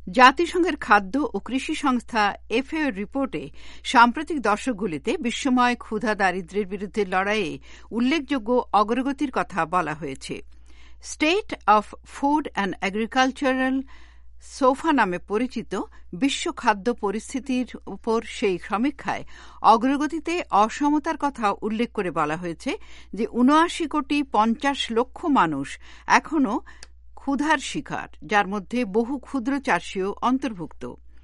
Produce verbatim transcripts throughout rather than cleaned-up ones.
জাতিসংঘের খাদ্য ও কৃষি সংস্থা এফএও রিপোর্টে সাম্প্রতিক দশকগুলিতে বিশ্বময় ক্ষুধা দারিদ্র্যের বিরুদ্ধে লড়াইয়ে উল্লেখযোগ্য অগ্রগতির কথা বলা হয়েছে। State of food and agricultural SOFA নামে পরিচিত বিশ্ব খাদ্য পরিস্থিতির উপর সেই সমীক্ষায় অগ্রগতিতে অসমতার কথা উল্লেখ করে বলা হয়েছে যে উনআশি কোটি পঞ্চাশ লক্ষ মানুষ এখনও ক্ষুধার শিকার, যার মধ্যে বহু ক্ষুদ্র চাষীও অন্তর্ভুক্ত।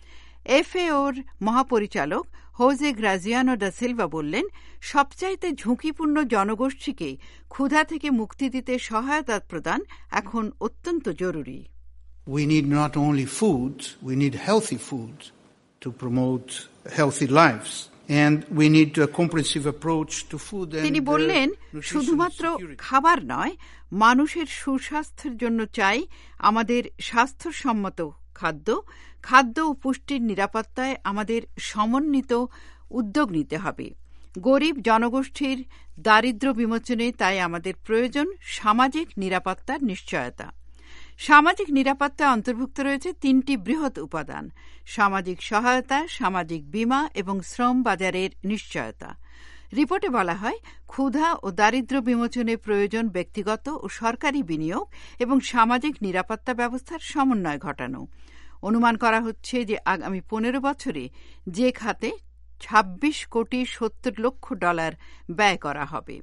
এফএওর মহাপরিচালক হোজে গ্রাজিয়ানো ডা সিলভা বললেন, সবচাইতে ঝুঁকিপূর্ণ জনগোষ্ঠীকে ক্ষুধা থেকে মুক্তি দিতে সহায়তা প্রদান এখন অত্যন্ত জরুরি। We need not only food, we need healthy food to promote healthy lives. And we need a comprehensive approach to food and তিনি বললেন, শুধুমাত্র খাবার নয়, মানুষের সুস্বাস্থ্যের জন্য চাই আমাদের স্বাস্থ্যসম্মত খাদ্য। খাদ্য ও পুষ্টির নিরাপত্তায় আমাদের সমন্বিত উদ্যোগ নিতে হবে। গরিব জনগোষ্ঠীর দারিদ্র্য বিমোচনে তাই আমাদের প্রয়োজন সামাজিক নিরাপত্তার নিশ্চয়তা। সামাজিক নিরাপত্তা অন্তর্ভুক্ত রয়েছে তিনটি বৃহৎ উপাদান: সামাজিক সহায়তা, সামাজিক বীমা এবং শ্রম বাজারের নিশ্চয়তা। রিপোর্টে বলা হয়, ক্ষুধা ও দারিদ্র্য বিমোচনে প্রয়োজন ব্যক্তিগত ও সরকারি বিনিয়োগ এবং সামাজিক নিরাপত্তা ব্যবস্থার সমন্বয় ঘটানো। অনুমান করা হচ্ছে যে আগামী পনেরো বছরে যে খাতে ছাব্বিশ কোটি সত্তর লক্ষ ডলার ব্যয় করা হবে।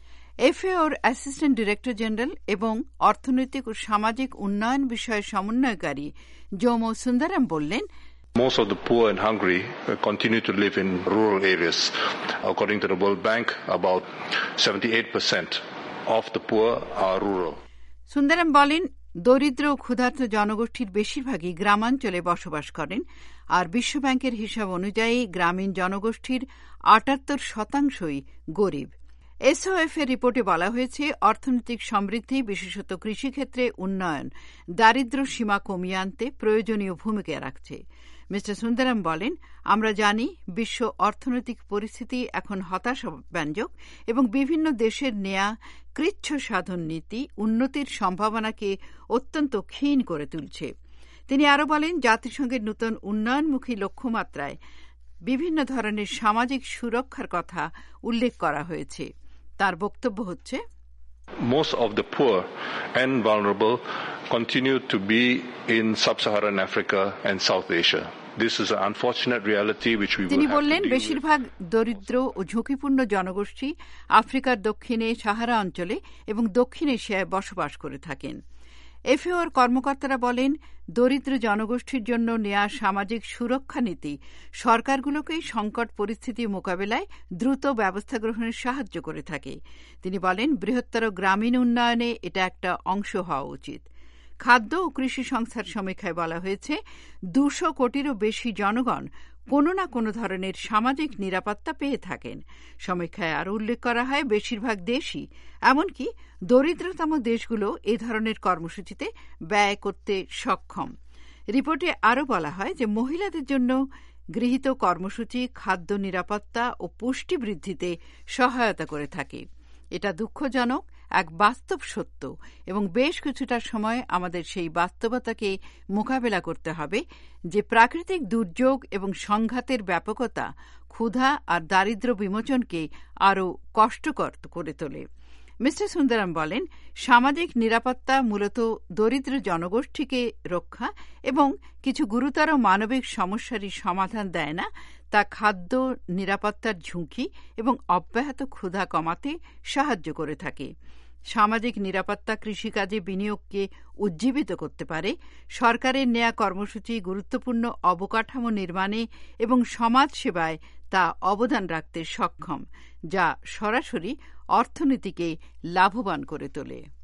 এফএওর অ্যাসিস্ট্যান্ট ডিরেক্টর জেনারেল এবং অর্থনৈতিক ও সামাজিক উন্নয়ন বিষয়ে সমন্বয়কারী জোমো সুন্দরম বললেন, Most of the poor and hungry continue to live in rural areas. According to the World Bank, about seventy-eight percent of the poor are rural. Sundaram বলেন, দরিদ্র ও ক্ষুধার্ত জনগোষ্ঠীর বেশিরভাগই গ্রামাঞ্চলে বসবাস করেন, আর বিশ্বব্যাংকের হিসাব অনুযায়ী গ্রামীণ জনগোষ্ঠীর আটাত্তর শতাংশই গরিব। এসওএফ এর রিপোর্টে বলা হয়েছে, অর্থনৈতিক সমৃদ্ধি, বিশেষত কৃষিক্ষেত্রে উন্নয়ন দারিদ্র্য সীমা কমিয়ে আনতে প্রয়োজনীয় ভূমিকা রাখছে। মিস্টার সুন্দরম বলেন, আমরা জানি বিশ্ব অর্থনৈতিক পরিস্থিতি এখন হতাশাব্যঞ্জক এবং বিভিন্ন দেশের নেয়া কৃচ্ছ সাধন নীতি উন্নতির সম্ভাবনাকে অত্যন্ত ক্ষীণ করে তুলছে। তিনি আরও বলেন, জাতিসংঘের নূতন উন্নয়নমুখী লক্ষ্যমাত্রায় বিভিন্ন ধরনের সামাজিক সুরক্ষার কথা উল্লেখ করা হয়েছে। তার বক্তব্য হচ্ছে, Most of the poor and vulnerable continue to be in sub-Saharan Africa and South Asia. This is an unfortunate reality which we will have to deal with. তিনি বললেন, বেশিরভাগ দরিদ্র ও ঝুঁকিপূর্ণ জনগোষ্ঠী আফ্রিকার দক্ষিণে সাহারা অঞ্চলে এবং দক্ষিণ এশিয়ায় বসবাস করে থাকেন। এফএওর কর্মকর্তারা বলেন, দরিদ্র জনগোষ্ঠীর জন্য নেয়া সামাজিক সুরক্ষা নীতি সরকারগুলোকেই সংকট পরিস্থিতি মোকাবেলায় দ্রুত ব্যবস্থা গ্রহণে সাহায্য করে থাকে। তিনি বলেন, বৃহত্তর গ্রামীণ উন্নয়নে এটা একটা অংশ হওয়া উচিত। খাদ্য ও কৃষি সংস্থার সমীক্ষায় বলা হয়েছে, দুশো কোটিরও বেশি জনগণ কোনো না কোনো ধরনের সামাজিক নিরাপত্তা পেয়ে থাকেন। সমীক্ষায় আরও উল্লেখ করা হয়, বেশিরভাগ দেশই, এমনকি দরিদ্রতম দেশগুলো এ ধরনের কর্মসূচিতে ব্যয় করতে সক্ষম। রিপোর্টে আরও বলা হয় যে মহিলাদের জন্য গৃহীত কর্মসূচি খাদ্য নিরাপত্তা ও পুষ্টি বৃদ্ধিতে সহায়তা করে থাকে। এটা দুঃখজনক এক বাস্তব সত্য এবং বেশ কিছুটা সময় আমাদের সেই বাস্তবতাকে মোকাবেলা করতে হবে যে প্রাকৃতিক দুর্যোগ এবং সংঘাতের ব্যাপকতা ক্ষুধা আর দারিদ্র্য বিমোচনকে আরও কষ্টকর করে তোলে। মিস্টার সুন্দরম বলেন, সামাজিক নিরাপত্তা মূলত দরিদ্র জনগোষ্ঠীকে রক্ষা এবং কিছু গুরুতর মানবিক সমস্যারই সমাধান দেয় না, তা খাদ্য নিরাপত্তার ঝুঁকি এবং অব্যাহত ক্ষুধা কমাতে সাহায্য করে থাকে। সামাজিক নিরাপত্তা কৃষিকাজে বিনিয়োগকে উজ্জীবিত করতে পারে। সরকারের নেয়া কর্মসূচি গুরুত্বপূর্ণ অবকাঠামো নির্মাণে এবং সমাজসেবায় তা অবদান রাখতে সক্ষম, যা সরাসরি অর্থনীতিকে লাভবান করে তোলে।